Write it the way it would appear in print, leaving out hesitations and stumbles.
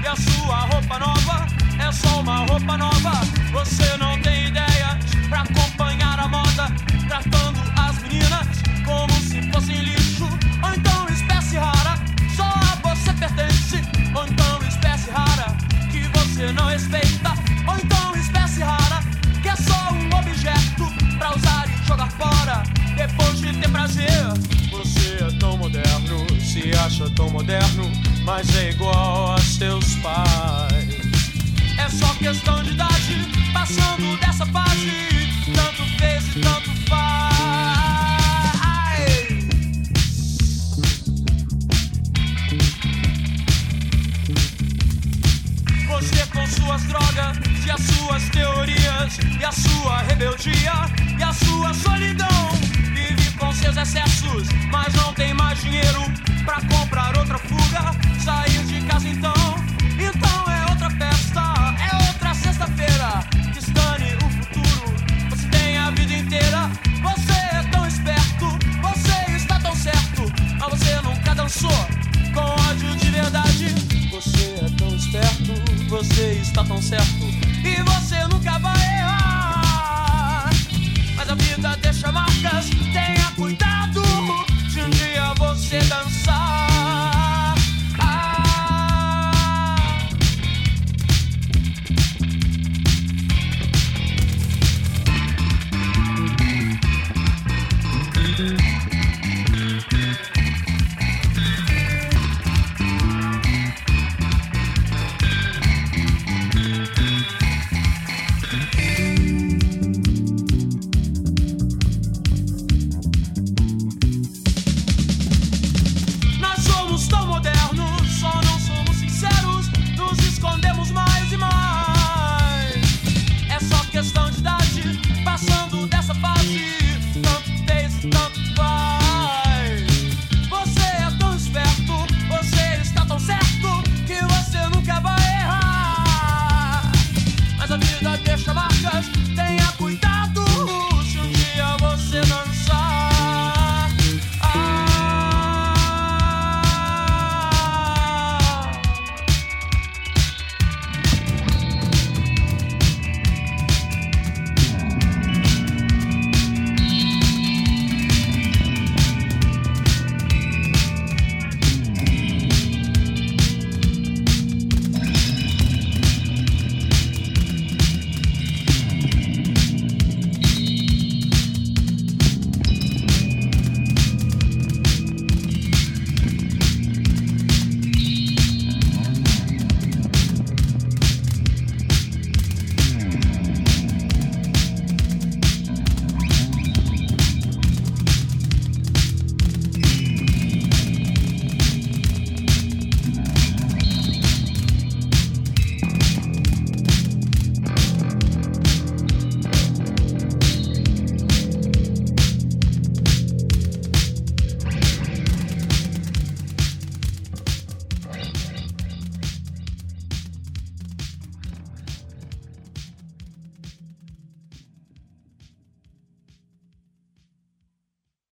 a sua roupa nova é só uma roupa nova. Você não tem ideias pra acompanhar a moda, tratando as meninas como se fossem lixo. Ou então espécie rara, só a você pertence. Ou então espécie rara, que você não respeita. Ou então espécie rara, que é só um objeto pra usar e jogar fora depois de ter prazer. Você é tão moderno, se acha tão moderno, mas é igual a seus pais. É só questão de idade, passando dessa fase. Tanto fez e tanto faz. Você com suas drogas e as suas teorias, e a sua rebeldia e a sua solidão. Vive com seus excessos, mas não tem mais dinheiro pra comprar outra fuga. Sair de casa então é outra festa, é outra sexta-feira. Destane o futuro, você tem a vida inteira. Você é tão esperto, você está tão certo, mas você nunca dançou com ódio de verdade. Você é tão esperto, você está tão certo, e você nunca vai errar. Mas a vida deixa marcas, tenha cuidado se um dia você dançar. Questão de idade, passando dessa fase. Tanto fez, tanto faz.